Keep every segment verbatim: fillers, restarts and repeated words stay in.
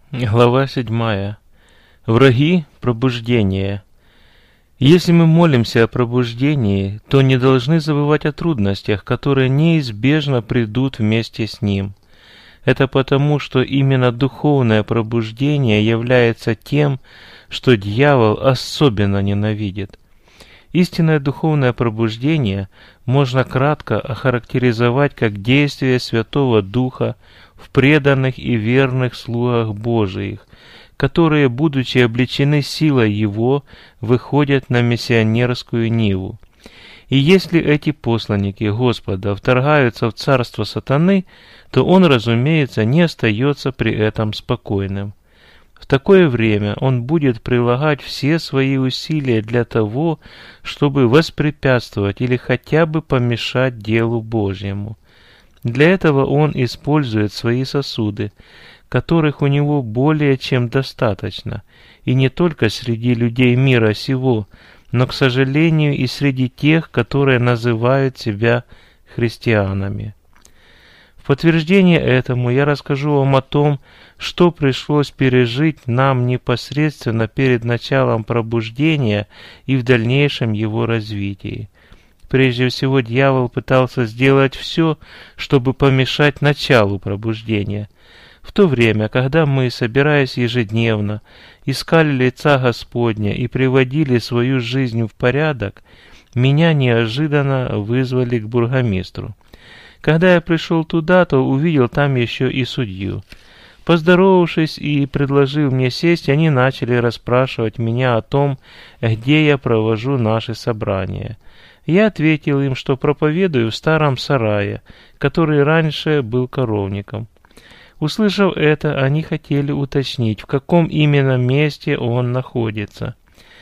Глава седьмая. Враги пробуждения. Если мы молимся о пробуждении, то не должны забывать о трудностях, которые неизбежно придут вместе с ним. Это потому, что именно духовное пробуждение является тем, что дьявол особенно ненавидит. Истинное духовное пробуждение можно кратко охарактеризовать как действие Святого Духа в преданных и верных слугах Божиих, которые, будучи облечены силой Его, выходят на миссионерскую ниву. И если эти посланники Господа вторгаются в царство сатаны, то он, разумеется, не остается при этом спокойным. В такое время он будет прилагать все свои усилия для того, чтобы воспрепятствовать или хотя бы помешать делу Божьему. Для этого он использует свои сосуды, которых у него более чем достаточно, и не только среди людей мира сего, но, к сожалению, и среди тех, которые называют себя христианами. В подтверждение этому я расскажу вам о том, что пришлось пережить нам непосредственно перед началом пробуждения и в дальнейшем его развитии. Прежде всего, дьявол пытался сделать все, чтобы помешать началу пробуждения. В то время, когда мы, собираясь ежедневно, искали лица Господня и приводили свою жизнь в порядок, меня неожиданно вызвали к бургомистру. Когда я пришел туда, то увидел там еще и судью. Поздоровавшись и предложив мне сесть, они начали расспрашивать меня о том, где я провожу наши собрания. Я ответил им, что проповедую в старом сарае, который раньше был коровником. Услышав это, они хотели уточнить, в каком именно месте он находится.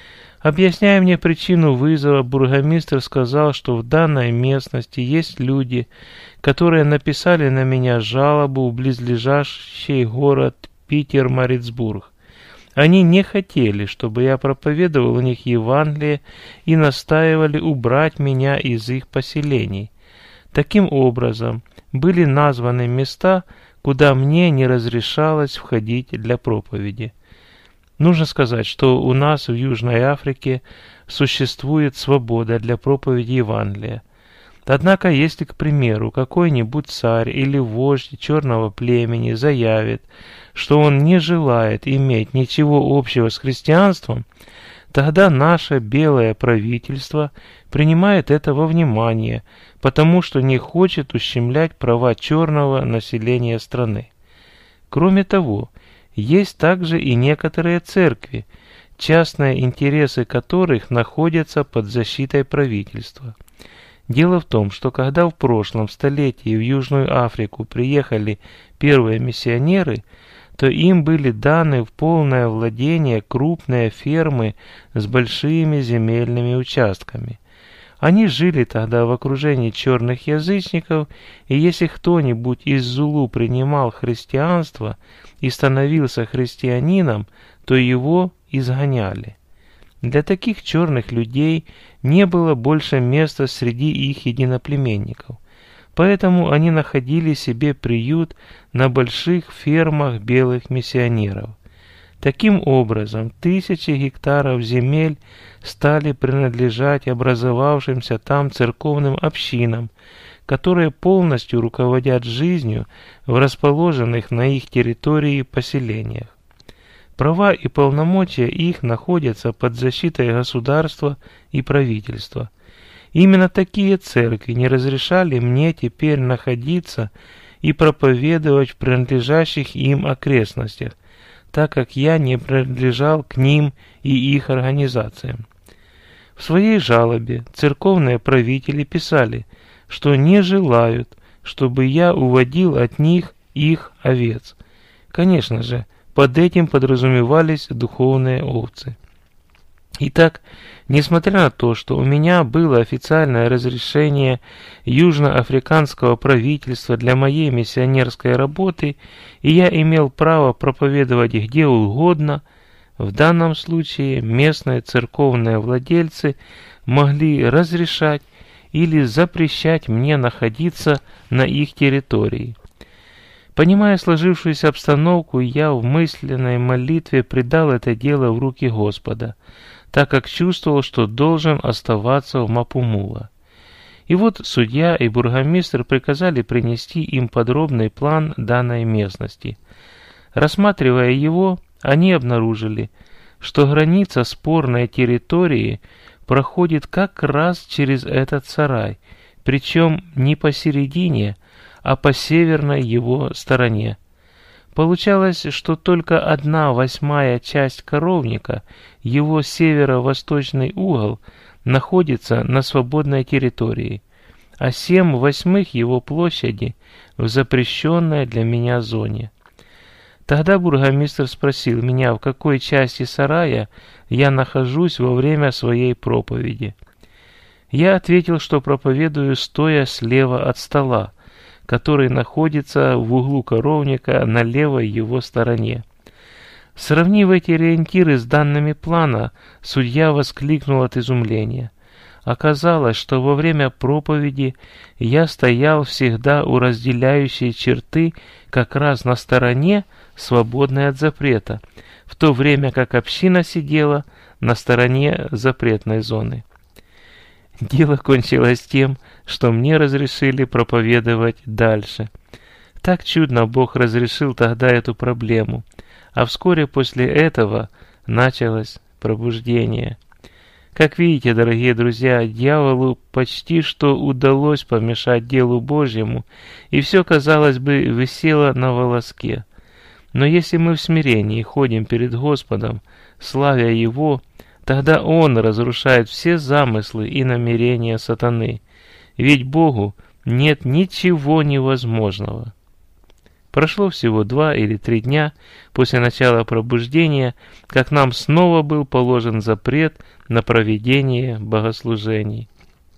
Объясняя мне причину вызова, бургомистр сказал, что в данной местности есть люди, которые написали на меня жалобу в близлежащий город Питер-Марицбург. Они не хотели, чтобы я проповедовал у них Евангелие, и настаивали убрать меня из их поселений. Таким образом, были названы места, куда мне не разрешалось входить для проповеди. Нужно сказать, что у нас в Южной Африке существует свобода для проповеди Евангелия. Однако, если, к примеру, какой-нибудь царь или вождь черного племени заявит, что он не желает иметь ничего общего с христианством, тогда наше белое правительство принимает это во внимание, потому что не хочет ущемлять права черного населения страны. Кроме того, есть также и некоторые церкви, частные интересы которых находятся под защитой правительства. Дело в том, что когда в прошлом столетии в Южную Африку приехали первые миссионеры, то им были даны в полное владение крупные фермы с большими земельными участками. Они жили тогда в окружении черных язычников, и если кто-нибудь из Зулу принимал христианство и становился христианином, то его изгоняли. Для таких черных людей не было больше места среди их единоплеменников, поэтому они находили себе приют на больших фермах белых миссионеров. Таким образом, тысячи гектаров земель стали принадлежать образовавшимся там церковным общинам, которые полностью руководят жизнью в расположенных на их территории поселениях. Права и полномочия их находятся под защитой государства и правительства. Именно такие церкви не разрешали мне теперь находиться и проповедовать в принадлежащих им окрестностях, так как я не принадлежал к ним и их организациям. В своей жалобе церковные правители писали, что не желают, чтобы я уводил от них их овец. Конечно же, под этим подразумевались духовные овцы. Итак, несмотря на то, что у меня было официальное разрешение южноафриканского правительства для моей миссионерской работы, и я имел право проповедовать где угодно, в данном случае местные церковные владельцы могли разрешать или запрещать мне находиться на их территории. Понимая сложившуюся обстановку, я в мысленной молитве предал это дело в руки Господа, так как чувствовал, что должен оставаться в Мапумула. И вот судья и бургомистр приказали принести им подробный план данной местности. Рассматривая его, они обнаружили, что граница спорной территории проходит как раз через этот сарай, причем не посередине, а по северной его стороне. Получалось, что только одна восьмая часть коровника, его северо-восточный угол, находится на свободной территории, а семь восьмых его площади в запрещенной для меня зоне. Тогда бургомистр спросил меня, в какой части сарая я нахожусь во время своей проповеди. Я ответил, что проповедую стоя слева от стола, который находится в углу коровника на левой его стороне. Сравнив эти ориентиры с данными плана, судья воскликнул от изумления. Оказалось, что во время проповеди я стоял всегда у разделяющей черты как раз на стороне, свободной от запрета, в то время как община сидела на стороне запретной зоны. Дело кончилось тем, что мне разрешили проповедовать дальше. Так чудно Бог разрешил тогда эту проблему, а вскоре после этого началось пробуждение. Как видите, дорогие друзья, дьяволу почти что удалось помешать делу Божьему, и все, казалось бы, висело на волоске. Но если мы в смирении ходим перед Господом, славя Его, тогда Он разрушает все замыслы и намерения сатаны, ведь Богу нет ничего невозможного. Прошло всего два или три дня после начала пробуждения, как нам снова был положен запрет на проведение богослужений.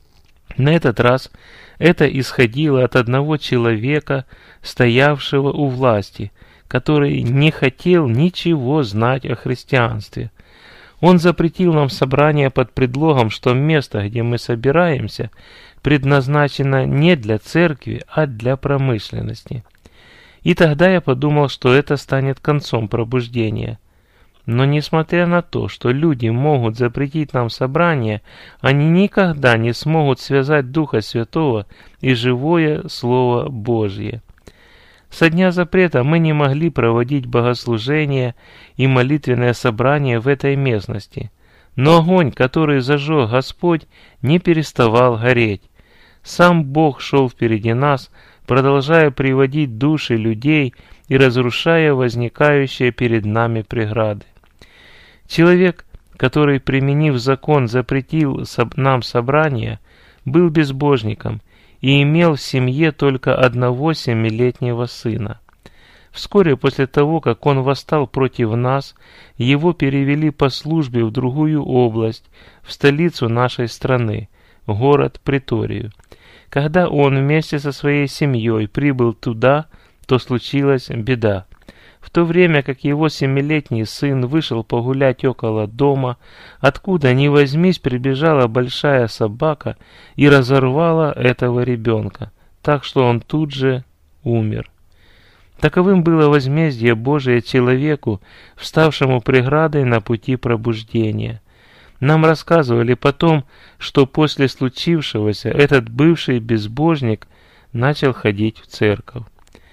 На этот раз это исходило от одного человека, стоявшего у власти, который не хотел ничего знать о христианстве. Он запретил нам собрание под предлогом, что место, где мы собираемся, предназначено не для церкви, а для промышленности. И тогда я подумал, что это станет концом пробуждения. Но несмотря на то, что люди могут запретить нам собрание, они никогда не смогут связать Духа Святого и живое Слово Божье. Со дня запрета мы не могли проводить богослужения и молитвенное собрание в этой местности. Но огонь, который зажег Господь, не переставал гореть. Сам Бог шел впереди нас, продолжая приводить души людей и разрушая возникающие перед нами преграды. Человек, который, применив закон, запретил нам собрание, был безбожником и имел в семье только одного семилетнего сына. Вскоре после того, как он восстал против нас, его перевели по службе в другую область, в столицу нашей страны, город Преторию. Когда он вместе со своей семьей прибыл туда, то случилась беда. В то время как его семилетний сын вышел погулять около дома, откуда ни возьмись прибежала большая собака и разорвала этого ребенка, так что он тут же умер. Таковым было возмездие Божие человеку, вставшему преградой на пути пробуждения. Нам рассказывали потом, что после случившегося этот бывший безбожник начал ходить в церковь.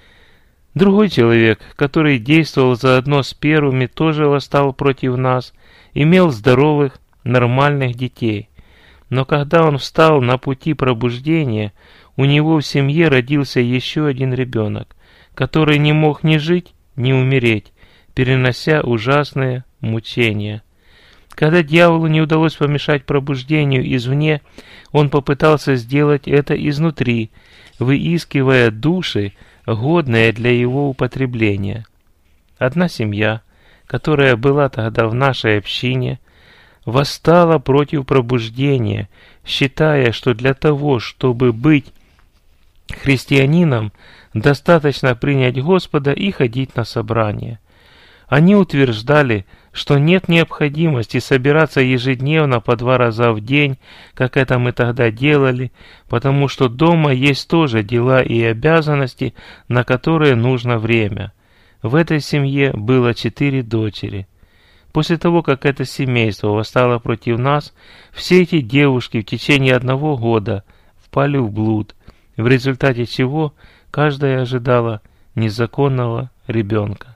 Другой человек, который действовал заодно с первыми, тоже восстал против нас, имел здоровых, нормальных детей. Но когда он встал на пути пробуждения, у него в семье родился еще один ребенок, который не мог ни жить, ни умереть, перенося ужасные мучения. Когда дьяволу не удалось помешать пробуждению извне, он попытался сделать это изнутри, выискивая души, годные для его употребления. Одна семья, которая была тогда в нашей общине, восстала против пробуждения, считая, что для того, чтобы быть христианином, достаточно принять Господа и ходить на собрания. Они утверждали, что нет необходимости собираться ежедневно по два раза в день, как это мы тогда делали, потому что дома есть тоже дела и обязанности, на которые нужно время. В этой семье было четыре дочери. После того, как это семейство восстало против нас, все эти девушки в течение одного года впали в блуд, в результате чего каждая ожидала незаконного ребенка.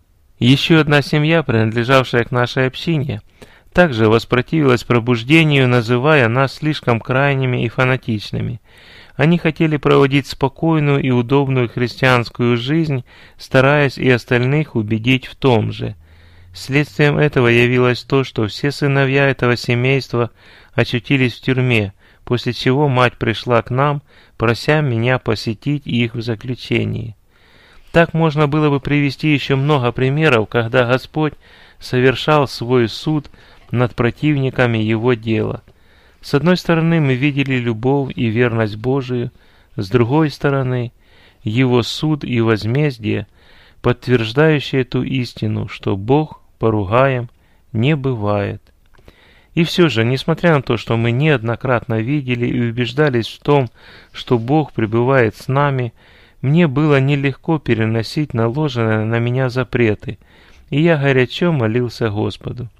Еще одна семья, принадлежавшая к нашей общине, также воспротивилась пробуждению, называя нас слишком крайними и фанатичными. Они хотели проводить спокойную и удобную христианскую жизнь, стараясь и остальных убедить в том же. Следствием этого явилось то, что все сыновья этого семейства очутились в тюрьме, после чего мать пришла к нам, прося меня посетить их в заключении. Так можно было бы привести еще много примеров, когда Господь совершал свой суд над противниками Его дела. С одной стороны, мы видели любовь и верность Божию, с другой стороны, Его суд и возмездие, подтверждающие ту истину, что Бог поругаем не бывает. И все же, несмотря на то, что мы неоднократно видели и убеждались в том, что Бог пребывает с нами, мне было нелегко переносить наложенные на меня запреты, и я горячо молился Господу.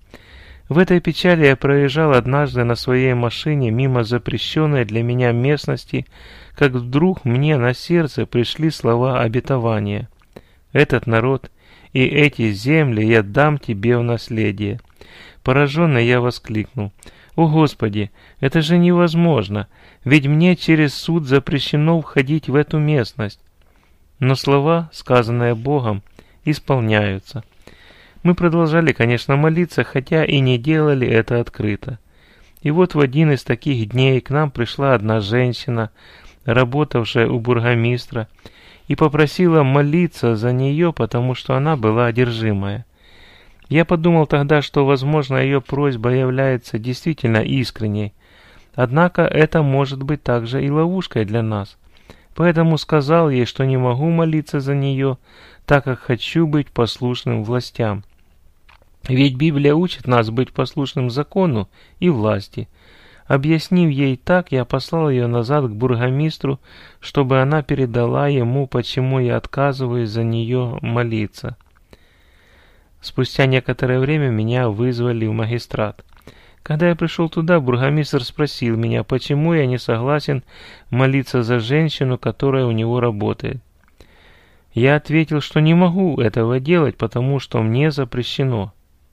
В этой печали я проезжал однажды на своей машине мимо запрещенной для меня местности, как вдруг мне на сердце пришли слова обетования. «Этот народ и эти земли я дам тебе в наследие». Пораженный я воскликнул: «О Господи, это же невозможно, ведь мне через суд запрещено входить в эту местность». Но слова, сказанные Богом, исполняются. Мы продолжали, конечно, молиться, хотя и не делали это открыто. И вот в один из таких дней к нам пришла одна женщина, работавшая у бургомистра, и попросила молиться за нее, потому что она была одержимая. Я подумал тогда, что, возможно, ее просьба является действительно искренней, однако это может быть также и ловушкой для нас. Поэтому сказал ей, что не могу молиться за нее, так как хочу быть послушным властям. Ведь Библия учит нас быть послушным закону и власти. Объяснив ей так, я послал ее назад к бургомистру, чтобы она передала ему, почему я отказываюсь за нее молиться. Спустя некоторое время меня вызвали в магистрат. Когда я пришел туда, бургомистр спросил меня, почему я не согласен молиться за женщину, которая у него работает. Я ответил, что не могу этого делать, потому что мне запрещено.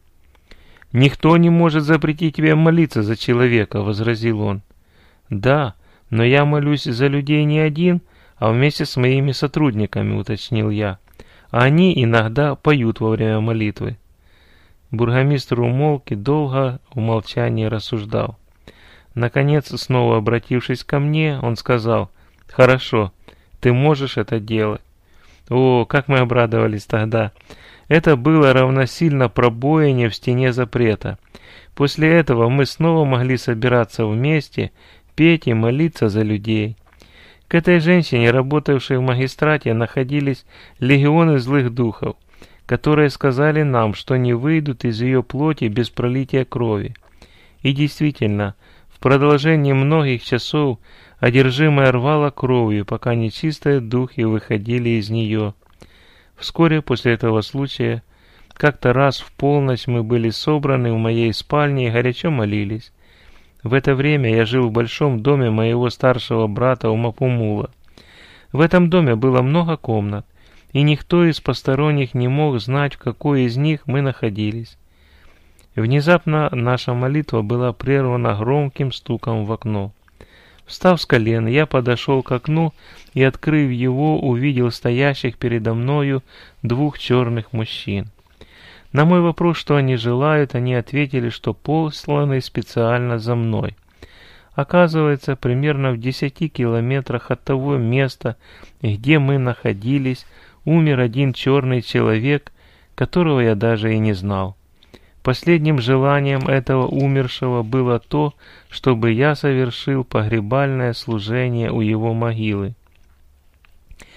«Никто не может запретить тебе молиться за человека», — возразил он. «Да, но я молюсь за людей не один, а вместе с моими сотрудниками», — уточнил я. «А они иногда поют во время молитвы». Бургомистр умолк и долго в молчании рассуждал. Наконец, снова обратившись ко мне, он сказал: «Хорошо, ты можешь это делать». О, как мы обрадовались тогда! Это было равносильно пробоине в стене запрета. После этого мы снова могли собираться вместе, петь и молиться за людей. К этой женщине, работавшей в магистрате, находились легионы злых духов, которые сказали нам, что не выйдут из ее плоти без пролития крови. И действительно, в продолжении многих часов одержимая рвала кровью, пока нечистые духи выходили из нее. Вскоре после этого случая, как-то раз в полночь мы были собраны в моей спальне и горячо молились. В это время я жил в большом доме моего старшего брата у Мапумула. В этом доме было много комнат, и никто из посторонних не мог знать, в какой из них мы находились. Внезапно наша молитва была прервана громким стуком в окно. Встав с колен, я подошел к окну и, открыв его, увидел стоящих передо мною двух черных мужчин. На мой вопрос, что они желают, они ответили, что посланы специально за мной. Оказывается, примерно в десяти километрах от того места, где мы находились, умер один черный человек, которого я даже и не знал. Последним желанием этого умершего было то, чтобы я совершил погребальное служение у его могилы.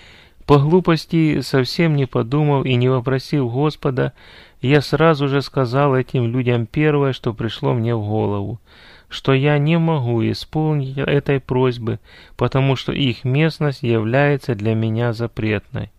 По глупости, совсем не подумав и не вопросив Господа, я сразу же сказал этим людям первое, что пришло мне в голову, что я не могу исполнить этой просьбы, потому что их местность является для меня запретной.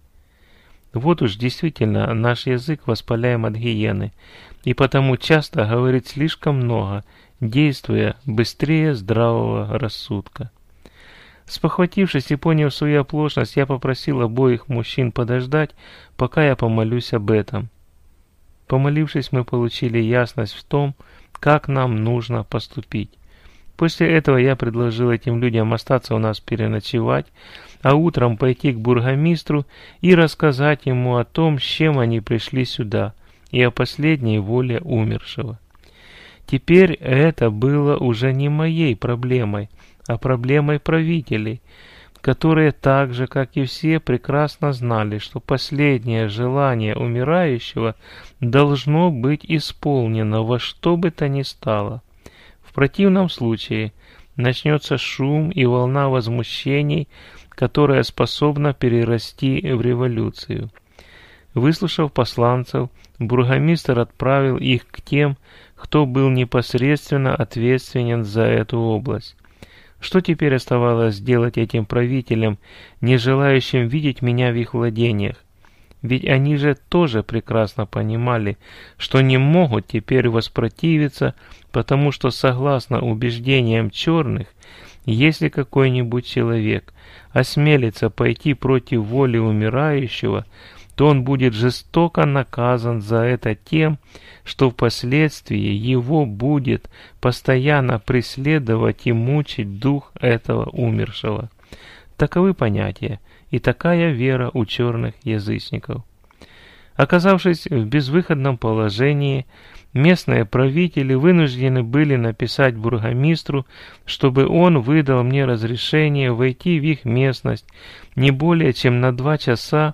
Вот уж действительно наш язык воспаляем от гиены, и потому часто говорит слишком много, действуя быстрее здравого рассудка. Спохватившись и поняв свою оплошность, я попросил обоих мужчин подождать, пока я помолюсь об этом. Помолившись, мы получили ясность в том, как нам нужно поступить. После этого я предложил этим людям остаться у нас переночевать, а утром пойти к бургомистру и рассказать ему о том, с чем они пришли сюда, и о последней воле умершего. Теперь это было уже не моей проблемой, а проблемой правителей, которые так же, как и все, прекрасно знали, что последнее желание умирающего должно быть исполнено во что бы то ни стало. В противном случае начнется шум и волна возмущений, которая способна перерасти в революцию. Выслушав посланцев, бургомистр отправил их к тем, кто был непосредственно ответственен за эту область. Что теперь оставалось делать этим правителям, не желающим видеть меня в их владениях? Ведь они же тоже прекрасно понимали, что не могут теперь воспротивиться, потому что, согласно убеждениям черных, если какой-нибудь человек осмелится пойти против воли умирающего, то он будет жестоко наказан за это тем, что впоследствии его будет постоянно преследовать и мучить дух этого умершего. Таковы понятия и такая вера у черных язычников. Оказавшись в безвыходном положении, местные правители вынуждены были написать бургомистру, чтобы он выдал мне разрешение войти в их местность не более чем на два часа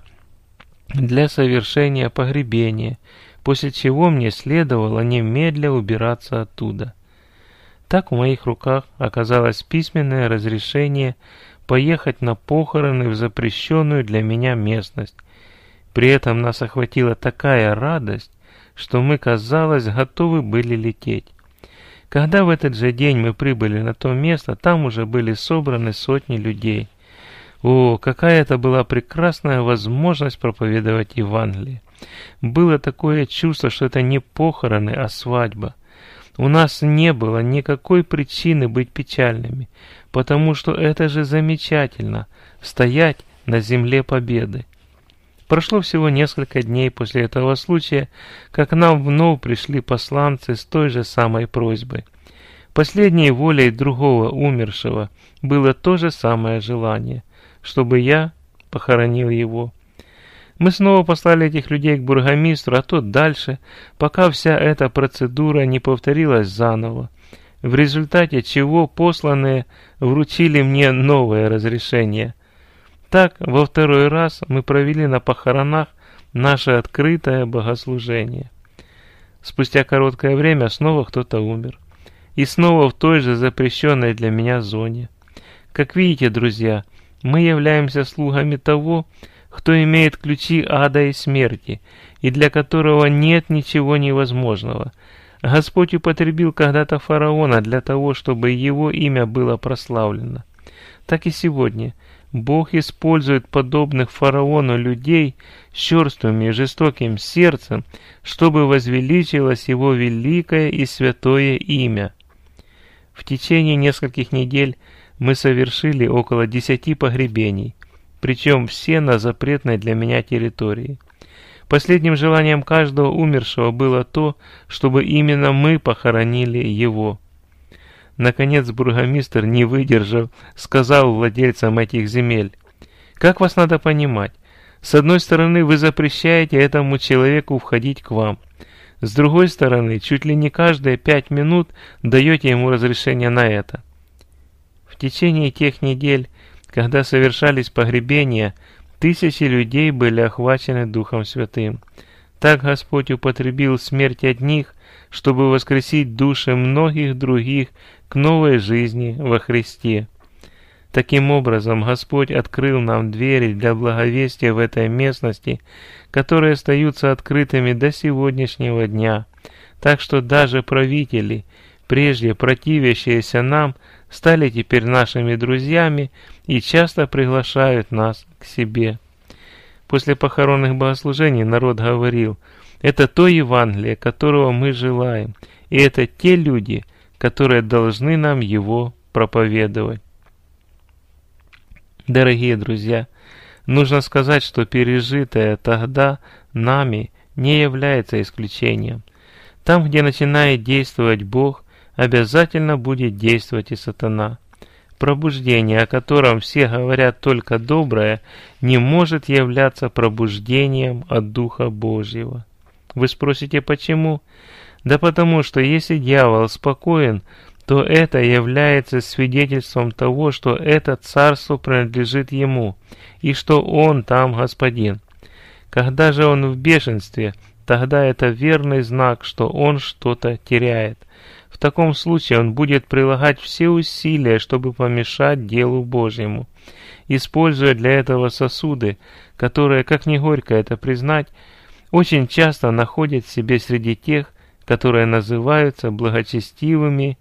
для совершения погребения, после чего мне следовало немедля убираться оттуда. Так в моих руках оказалось письменное разрешение поехать на похороны в запрещенную для меня местность. При этом нас охватила такая радость, что мы, казалось, готовы были лететь. Когда в этот же день мы прибыли на то место, там уже были собраны сотни людей. О, какая это была прекрасная возможность проповедовать Евангелие! Было такое чувство, что это не похороны, а свадьба. У нас не было никакой причины быть печальными, потому что это же замечательно – стоять на земле победы. Прошло всего несколько дней после этого случая, как к нам вновь пришли посланцы с той же самой просьбой. Последней волей другого умершего было то же самое желание, чтобы я похоронил его. Мы снова послали этих людей к бургомистру, а тот дальше, пока вся эта процедура не повторилась заново, в результате чего посланные вручили мне новое разрешение. Так, во второй раз мы провели на похоронах наше открытое богослужение. Спустя короткое время снова кто-то умер. И снова в той же запрещенной для меня зоне. Как видите, друзья, мы являемся слугами того, кто имеет ключи ада и смерти, и для которого нет ничего невозможного. Господь употребил когда-то фараона для того, чтобы его имя было прославлено. Так и сегодня Бог использует подобных фараону людей с черствым и жестоким сердцем, чтобы возвеличилось его великое и святое имя. В течение нескольких недель мы совершили около десяти погребений, причем все на запретной для меня территории. Последним желанием каждого умершего было то, чтобы именно мы похоронили его. Наконец бургомистр, не выдержав, сказал владельцам этих земель: «Как вас надо понимать? С одной стороны, вы запрещаете этому человеку входить к вам. С другой стороны, чуть ли не каждые пять минут даете ему разрешение на это». В течение тех недель, когда совершались погребения, тысячи людей были охвачены Духом Святым. Так Господь употребил смерть одних, чтобы воскресить души многих других к новой жизни во Христе. Таким образом, Господь открыл нам двери для благовестия в этой местности, которые остаются открытыми до сегодняшнего дня. Так что даже правители, прежде противящиеся нам, стали теперь нашими друзьями и часто приглашают нас к себе. После похоронных богослужений народ говорил: это то Евангелие, которого мы желаем, и это те люди, которые должны нам его проповедовать. Дорогие друзья, нужно сказать, что пережитое тогда нами не является исключением. Там, где начинает действовать Бог, обязательно будет действовать и сатана. Пробуждение, о котором все говорят только доброе, не может являться пробуждением от Духа Божьего. Вы спросите, почему? Да потому что если дьявол спокоен, то это является свидетельством того, что это царство принадлежит ему, и что он там господин. Когда же он в бешенстве, тогда это верный знак, что он что-то теряет. В таком случае он будет прилагать все усилия, чтобы помешать делу Божьему, используя для этого сосуды, которые, как ни горько это признать, очень часто находят в себе среди тех, которые называются благочестивыми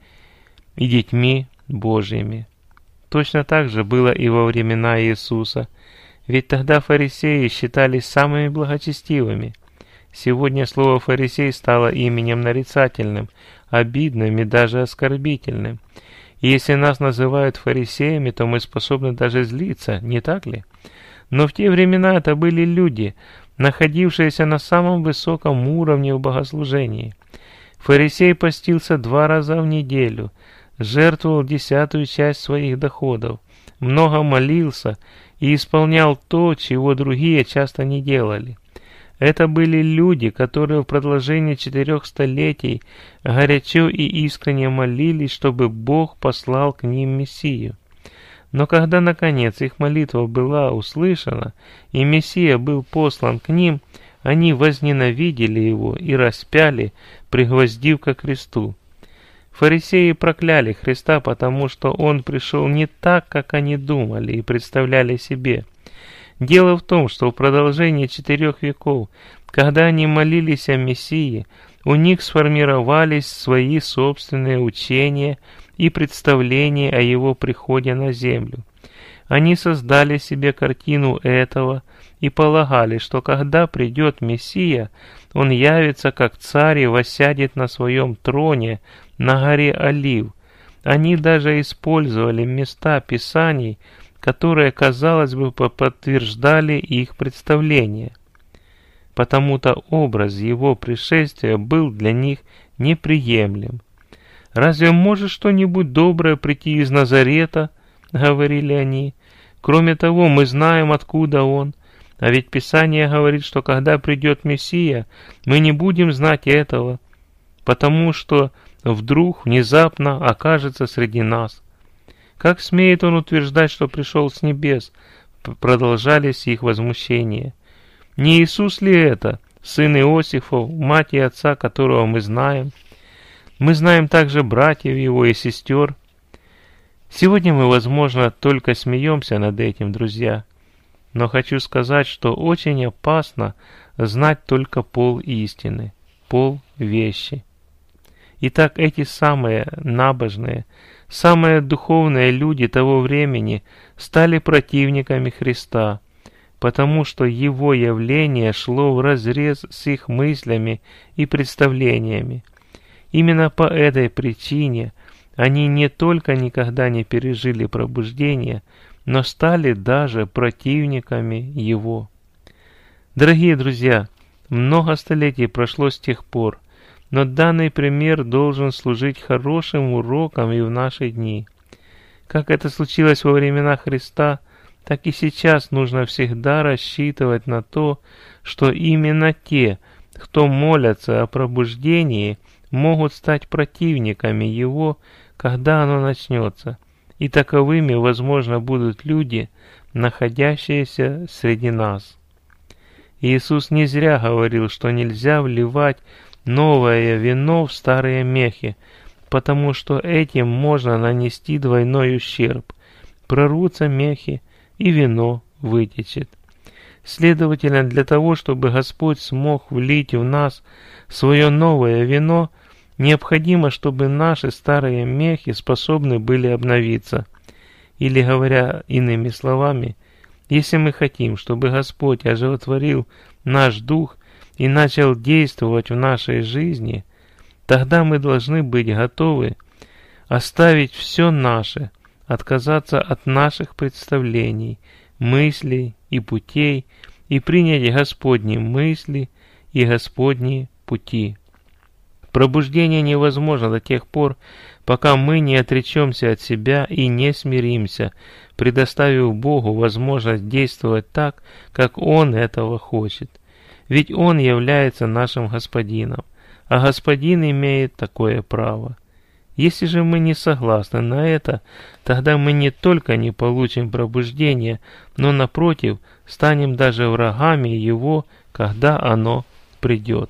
и детьми Божьими. Точно так же было и во времена Иисуса, ведь тогда фарисеи считались самыми благочестивыми. Сегодня слово «фарисей» стало именем нарицательным, обидным и даже оскорбительным. И если нас называют фарисеями, то мы способны даже злиться, не так ли? Но в те времена это были люди, находившиеся на самом высоком уровне в богослужении. Фарисей постился два раза в неделю, жертвовал десятую часть своих доходов, много молился и исполнял то, чего другие часто не делали. Это были люди, которые в продолжении четырех столетий горячо и искренне молились, чтобы Бог послал к ним Мессию. Но когда, наконец, их молитва была услышана, и Мессия был послан к ним, они возненавидели его и распяли, пригвоздив ко кресту. Фарисеи прокляли Христа, потому что Он пришел не так, как они думали и представляли себе. Дело в том, что в продолжении четырех веков, когда они молились о Мессии, у них сформировались свои собственные учения и представления о Его приходе на землю. Они создали себе картину этого и полагали, что когда придет Мессия, Он явится как царь и воссядет на своем троне на горе Олив. Они даже использовали места Писаний, которые, казалось бы, подтверждали их представление. Потому-то образ Его пришествия был для них неприемлем. «Разве может что-нибудь доброе прийти из Назарета?» — говорили они. «Кроме того, мы знаем, откуда Он. А ведь Писание говорит, что когда придет Мессия, мы не будем знать этого, потому что вдруг внезапно окажется среди нас. Как смеет Он утверждать, что пришел с небес?» Продолжались их возмущения. «Не Иисус ли это, сын Иосифов, мать и отца которого мы знаем? Мы знаем также братьев его и сестер». Сегодня мы, возможно, только смеемся над этим, друзья. Но хочу сказать, что очень опасно знать только пол истины, пол вещи. Итак, эти самые набожные, самые духовные люди того времени стали противниками Христа, потому что Его явление шло вразрез с их мыслями и представлениями. Именно по этой причине они не только никогда не пережили пробуждение, но стали даже противниками Его. Дорогие друзья, много столетий прошло с тех пор, но данный пример должен служить хорошим уроком и в наши дни. Как это случилось во времена Христа, так и сейчас нужно всегда рассчитывать на то, что именно те, кто молятся о пробуждении, могут стать противниками Его, когда оно начнется. И таковыми, возможно, будут люди, находящиеся среди нас. Иисус не зря говорил, что нельзя вливать новое вино в старые мехи, потому что этим можно нанести двойной ущерб. прорвутся мехи, и вино вытечет. Следовательно, для того, чтобы Господь смог влить в нас свое новое вино, необходимо, чтобы наши старые мехи способны были обновиться. Или, говоря иными словами, если мы хотим, чтобы Господь оживотворил наш дух и начал действовать в нашей жизни, тогда мы должны быть готовы оставить все наше, отказаться от наших представлений, мыслей и путей и принять Господни мысли и Господни пути. Пробуждение невозможно до тех пор, пока мы не отречемся от себя и не смиримся, предоставив Богу возможность действовать так, как Он этого хочет. Ведь Он является нашим Господином, а Господин имеет такое право. Если же мы не согласны на это, тогда мы не только не получим пробуждение, но, напротив, станем даже врагами его, когда оно придет.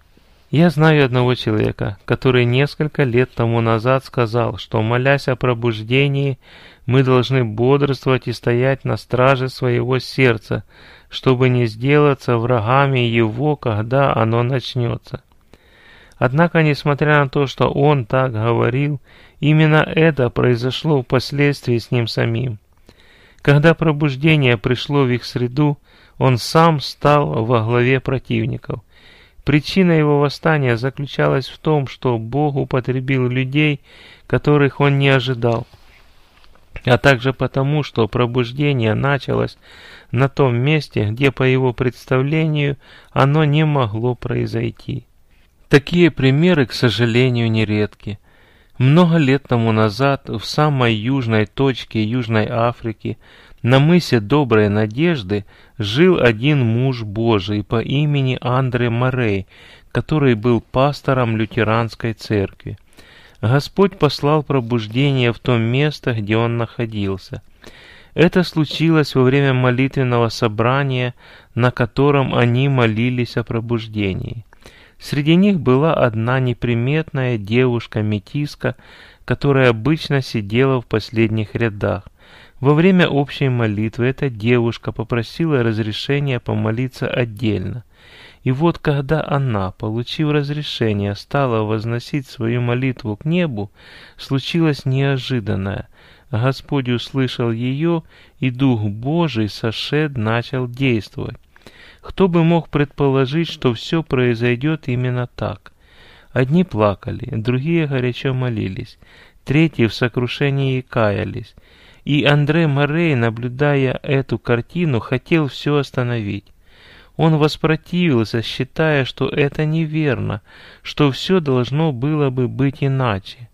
Я знаю одного человека, который несколько лет тому назад сказал, что, молясь о пробуждении, мы должны бодрствовать и стоять на страже своего сердца, чтобы не сделаться врагами его, когда оно начнется. Однако, несмотря на то, что он так говорил, именно это произошло впоследствии с ним самим. Когда пробуждение пришло в их среду, он сам стал во главе противников. Причина его восстания заключалась в том, что Бог употребил людей, которых он не ожидал, а также потому, что пробуждение началось на том месте, где, по его представлению, оно не могло произойти. Такие примеры, к сожалению, нередки. Много лет тому назад в самой южной точке Южной Африки, на мысе Доброй Надежды, жил один муж Божий по имени Андре Морей, который был пастором лютеранской церкви. Господь послал пробуждение в то место, где он находился. Это случилось во время молитвенного собрания, на котором они молились о пробуждении. Среди них была одна неприметная девушка-метиска, которая обычно сидела в последних рядах. Во время общей молитвы эта девушка попросила разрешения помолиться отдельно. И вот когда она, получив разрешение, стала возносить свою молитву к небу, случилось неожиданное. Господь услышал ее, и Дух Божий, сошед, начал действовать. Кто бы мог предположить, что все произойдет именно так? Одни плакали, другие горячо молились, третьи в сокрушении каялись. И Андре Морей, наблюдая эту картину, хотел все остановить. Он воспротивился, считая, что это неверно, что все должно было бы быть иначе.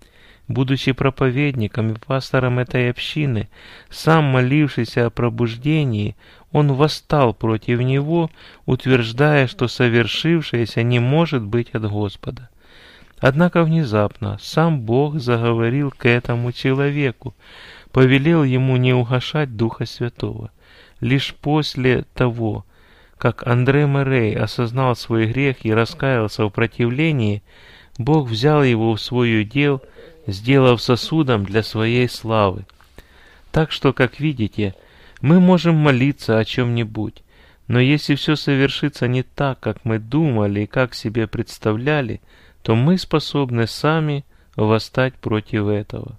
Будучи проповедником и пастором этой общины, сам молившийся о пробуждении, он восстал против него, утверждая, что совершившееся не может быть от Господа. Однако внезапно сам Бог заговорил к этому человеку, повелел ему не угашать Духа Святого. Лишь после того, как Андре Морей осознал свой грех и раскаялся в противлении, Бог взял его в свой удел, сделав сосудом для своей славы. Так что, как видите, мы можем молиться о чем-нибудь, но если все совершится не так, как мы думали и как себе представляли, то мы способны сами восстать против этого.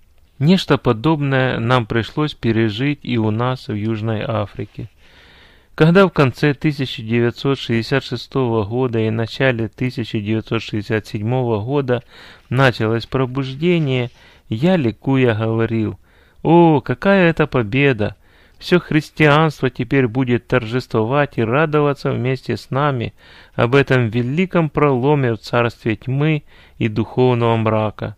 Нечто подобное нам пришлось пережить и у нас в Южной Африке. Когда в конце тысяча девятьсот шестьдесят шестого года и начале тысяча девятьсот шестьдесят седьмого года началось пробуждение, я, ликуя, говорил: «О, какая это победа! Все христианство теперь будет торжествовать и радоваться вместе с нами об этом великом проломе в царстве тьмы и духовного мрака».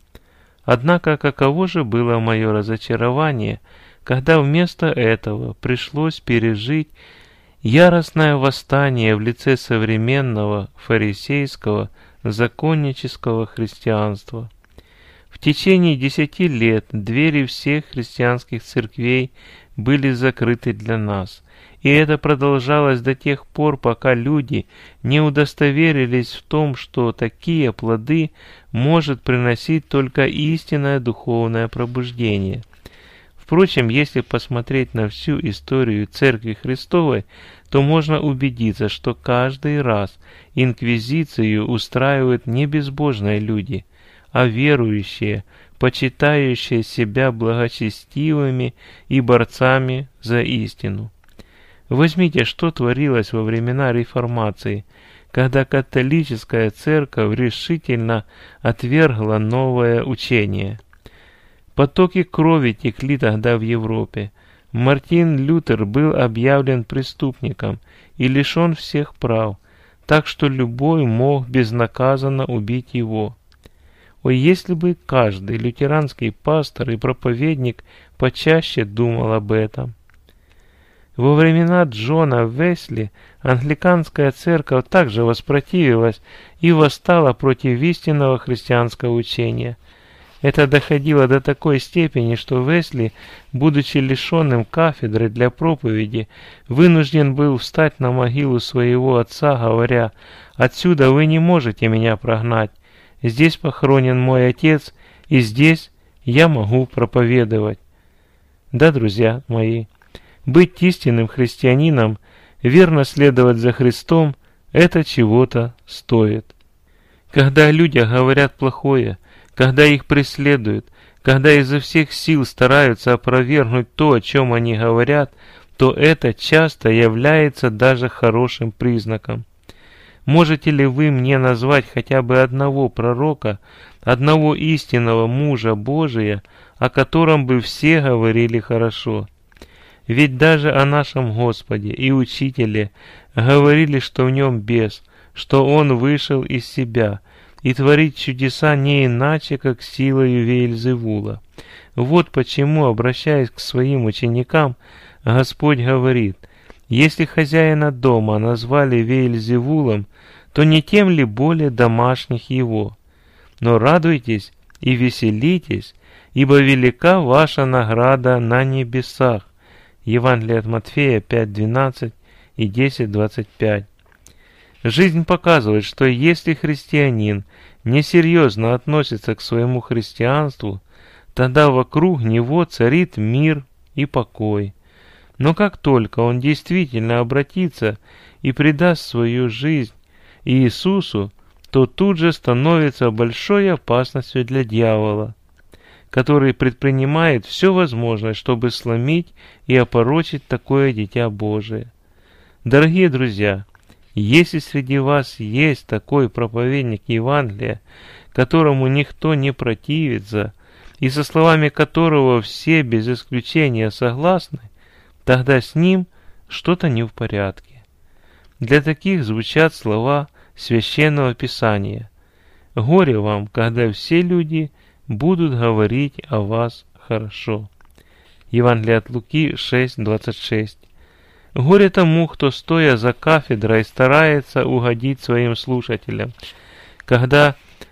Однако каково же было мое разочарование, когда вместо этого пришлось пережить яростное восстание в лице современного фарисейского законнического христианства. В течение десяти лет двери всех христианских церквей были закрыты для нас, и это продолжалось до тех пор, пока люди не удостоверились в том, что такие плоды может приносить только истинное духовное пробуждение. Впрочем, если посмотреть на всю историю Церкви Христовой, то можно убедиться, что каждый раз инквизицию устраивают не безбожные люди, а верующие, почитающие себя благочестивыми и борцами за истину. Возьмите, что творилось во времена Реформации, когда католическая церковь решительно отвергла новое учение. Потоки крови текли тогда в Европе. Мартин Лютер был объявлен преступником и лишен всех прав, так что любой мог безнаказанно убить его. Ой, если бы каждый лютеранский пастор и проповедник почаще думал об этом. Во времена Джона Уэсли англиканская церковь также воспротивилась и восстала против истинного христианского учения. Это доходило до такой степени, что Уэсли, будучи лишенным кафедры для проповеди, вынужден был встать на могилу своего отца, говоря: «Отсюда вы не можете меня прогнать. Здесь похоронен мой отец, и здесь я могу проповедовать». Да, друзья мои, быть истинным христианином, верно следовать за Христом, это чего-то стоит. Когда люди говорят плохое, когда их преследуют, когда изо всех сил стараются опровергнуть то, о чем они говорят, то это часто является даже хорошим признаком. Можете ли вы мне назвать хотя бы одного пророка, одного истинного мужа Божия, о котором бы все говорили хорошо? Ведь даже о нашем Господе и Учителе говорили, что в нем бес, что он вышел из себя, и творит чудеса не иначе, как силою Веельзевула. Вот почему, обращаясь к своим ученикам, Господь говорит: «Если хозяина дома назвали Веельзевулом, то не тем ли более домашних его? Но радуйтесь и веселитесь, ибо велика ваша награда на небесах». Евангелие от Матфея пять двенадцать и десять двадцать пять. Жизнь показывает, что если христианин несерьезно относится к своему христианству, тогда вокруг него царит мир и покой. Но как только он действительно обратится и предаст свою жизнь Иисусу, то тут же становится большой опасностью для дьявола, который предпринимает все возможное, чтобы сломить и опорочить такое дитя Божие. Дорогие друзья, если среди вас есть такой проповедник Евангелия, которому никто не противится, и со словами которого все без исключения согласны, тогда с ним что-то не в порядке. Для таких звучат слова Священного Писания: «Горе вам, когда все люди будут говорить о вас хорошо». Евангелие от Луки шесть двадцать шесть. Горе тому, кто, стоя за кафедрой, старается угодить своим слушателям, когда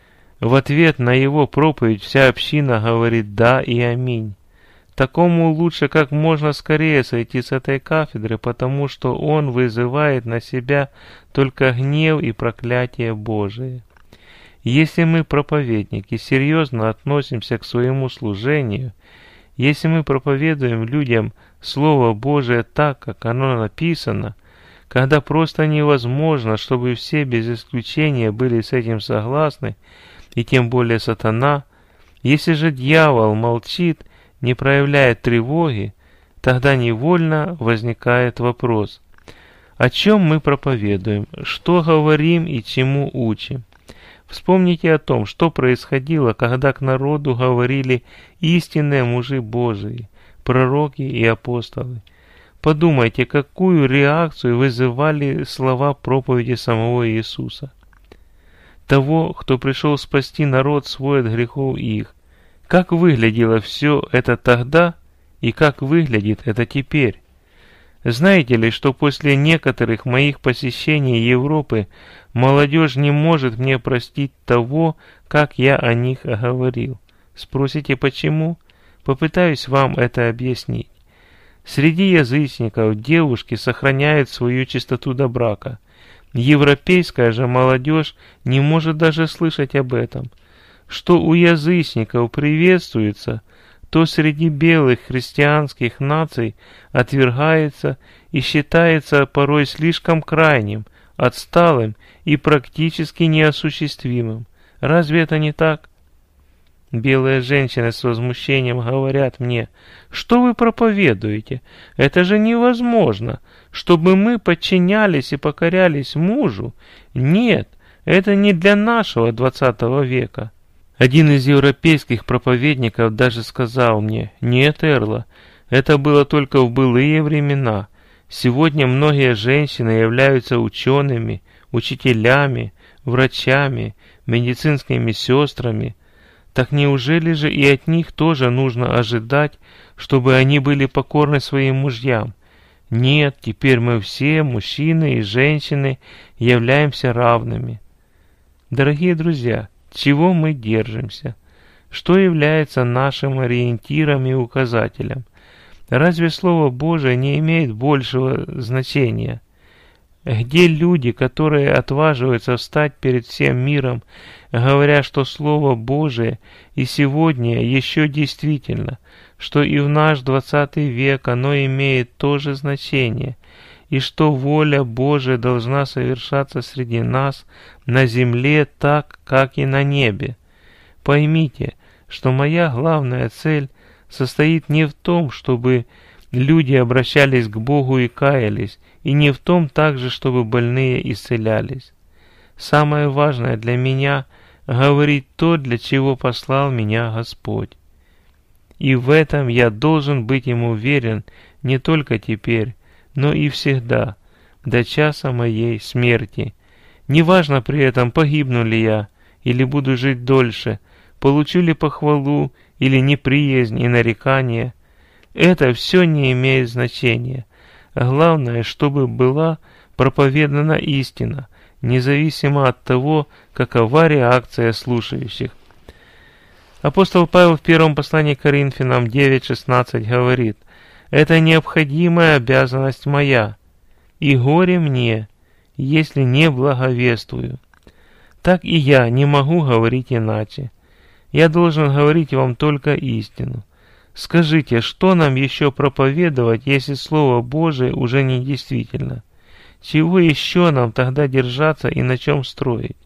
в ответ на его проповедь вся община говорит «да» и «аминь». Такому лучше как можно скорее сойти с этой кафедры, потому что он вызывает на себя только гнев и проклятие Божие. Если мы, проповедники, серьезно относимся к своему служению, если мы проповедуем людям Слово Божие так, как оно написано, когда просто невозможно, чтобы все без исключения были с этим согласны, и тем более сатана, если же дьявол молчит, не проявляет тревоги, тогда невольно возникает вопрос: о чем мы проповедуем, что говорим и чему учим? Вспомните о том, что происходило, когда к народу говорили истинные мужи Божии, пророки и апостолы. Подумайте, какую реакцию вызывали слова проповеди самого Иисуса, того, кто пришел спасти народ свой от грехов их. Как выглядело все это тогда и как выглядит это теперь? Знаете ли, что после некоторых моих посещений Европы молодежь не может мне простить того, как я о них говорил? Спросите, почему? Попытаюсь вам это объяснить. Среди язычников девушки сохраняют свою чистоту до брака. Европейская же молодежь не может даже слышать об этом. Что у язычников приветствуется, то среди белых христианских наций отвергается и считается порой слишком крайним, отсталым и практически неосуществимым. Разве это не так? Белые женщины с возмущением говорят мне: «Что вы проповедуете? Это же невозможно, чтобы мы подчинялись и покорялись мужу. Нет, это не для нашего двадцатого века». Один из европейских проповедников даже сказал мне: «Нет, Эрла, это было только в былые времена. Сегодня многие женщины являются учеными, учителями, врачами, медицинскими сестрами. Так неужели же и от них тоже нужно ожидать, чтобы они были покорны своим мужьям? Нет, теперь мы все, мужчины и женщины, являемся равными». Дорогие друзья, чего мы держимся? Что является нашим ориентиром и указателем? Разве Слово Божие не имеет большего значения? Где люди, которые отваживаются встать перед всем миром, говоря, что Слово Божие и сегодня еще действительно, что и в наш двадцатый век оно имеет то же значение, и что воля Божия должна совершаться среди нас на земле так, как и на небе? Поймите, что моя главная цель состоит не в том, чтобы люди обращались к Богу и каялись, и не в том также, чтобы больные исцелялись. Самое важное для меня — говорить то, для чего послал меня Господь. И в этом я должен быть им уверен не только теперь, но и всегда, до часа моей смерти. Неважно при этом, погибну ли я, или буду жить дольше, получу ли похвалу, или неприязнь и нарекания. Это все не имеет значения. Главное, чтобы была проповедана истина, независимо от того, какова реакция слушающих. Апостол Павел в первом послании к Коринфянам девять шестнадцать говорит: «Это необходимая обязанность моя, и горе мне, если не благовествую. Так и я не могу говорить иначе. Я должен говорить вам только истину. Скажите, что нам еще проповедовать, если Слово Божие уже не действительно? Чего еще нам тогда держаться и на чем строить?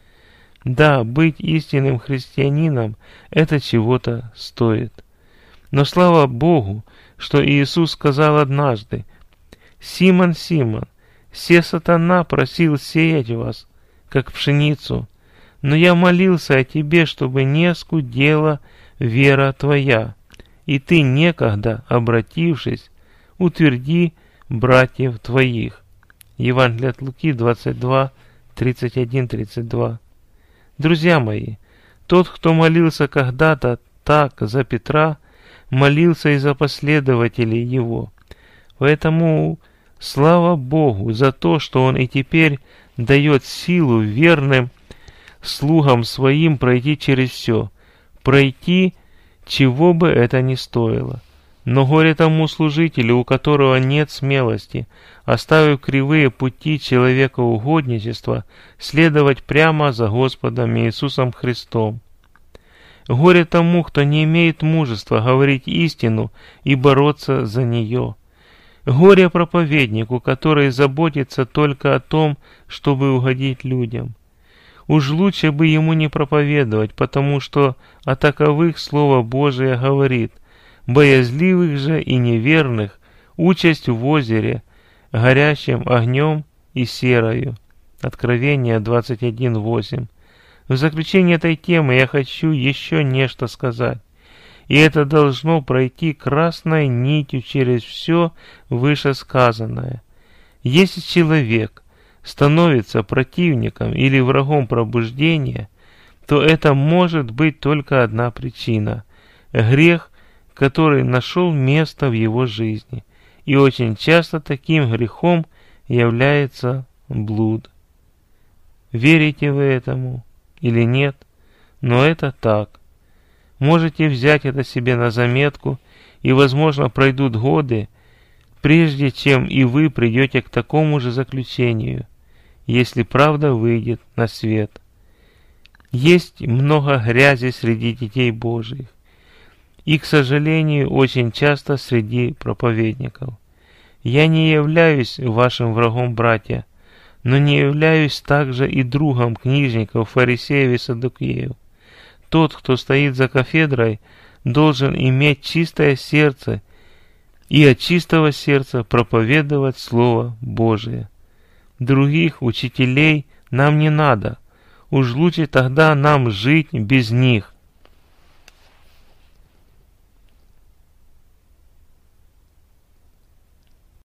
Да, быть истинным христианином – это чего-то стоит. Но слава Богу, что Иисус сказал однажды: «Симон, Симон, се сатана просил сеять вас, как пшеницу, но я молился о тебе, чтобы не оскудела вера твоя. И ты некогда, обратившись, утверди братьев твоих». Евангелие от Луки двадцать два тридцать один тридцать два. Друзья мои, тот, кто молился когда-то так за Петра, молился и за последователей его. Поэтому слава Богу за то, что Он и теперь дает силу верным слугам своим пройти через все, пройти, чего бы это ни стоило. Но горе тому служителю, у которого нет смелости, оставив кривые пути человекоугодничества, следовать прямо за Господом Иисусом Христом. Горе тому, кто не имеет мужества говорить истину и бороться за нее. Горе проповеднику, который заботится только о том, чтобы угодить людям. Уж лучше бы ему не проповедовать, потому что о таковых Слово Божие говорит: «Боязливых же и неверных участь в озере, горящим огнем и серою». Откровение двадцать один восемь. В заключение этой темы я хочу еще нечто сказать. И это должно пройти красной нитью через все вышесказанное. Если человек становится противником или врагом пробуждения, то это может быть только одна причина – грех, который нашел место в его жизни. И очень часто таким грехом является блуд. Верите вы этому или нет? Но это так. Можете взять это себе на заметку, и, возможно, пройдут годы, прежде чем и вы придете к такому же заключению, если правда выйдет на свет. Есть много грязи среди детей Божьих. и, к сожалению, очень часто среди проповедников. Я не являюсь вашим врагом, братья, но не являюсь также и другом книжников, фарисеев и саддукеев. Тот, кто стоит за кафедрой, должен иметь чистое сердце и от чистого сердца проповедовать Слово Божие. Других учителей нам не надо, уж лучше тогда нам жить без них,